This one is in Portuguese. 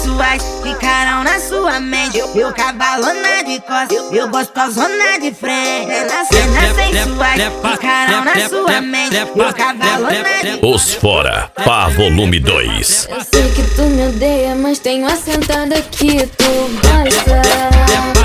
sensuais ficarão na sua mente. Eu cavalona de costas, eu gostosona de frente. As cenas sensuais ficarão na sua mente. Eu cavalona de costas. Os Fora, Pá Volume 2. Eu sei que tu me odeia, mas tenho a sentada que tu gosta.